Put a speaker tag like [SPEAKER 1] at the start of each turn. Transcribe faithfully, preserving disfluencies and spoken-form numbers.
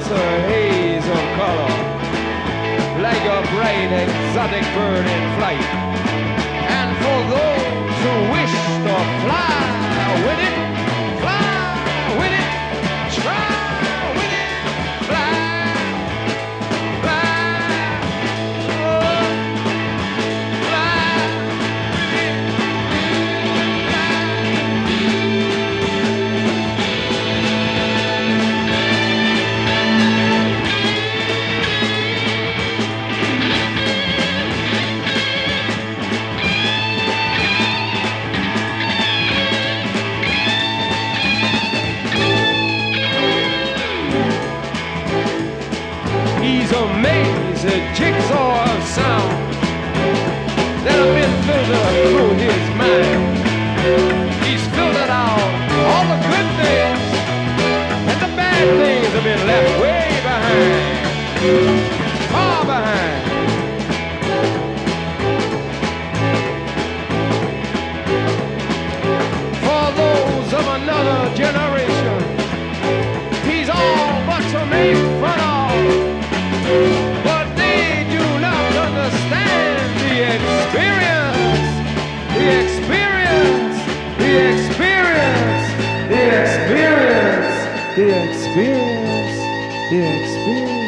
[SPEAKER 1] a haze of color, like a bright exotic bird in flight. And for those who wish to fly with it, fly with it, try with it, fly, fly, oh, fly with it, He's a maze, a jigsaw of sound that have been filtered through his mind. He's filtered out all the good things, and the bad things have been left way behind, far behind. For those of another generation, he's all but to make fun of. But they do not understand the experience, the experience, the experience, the experience, the experience, the experience.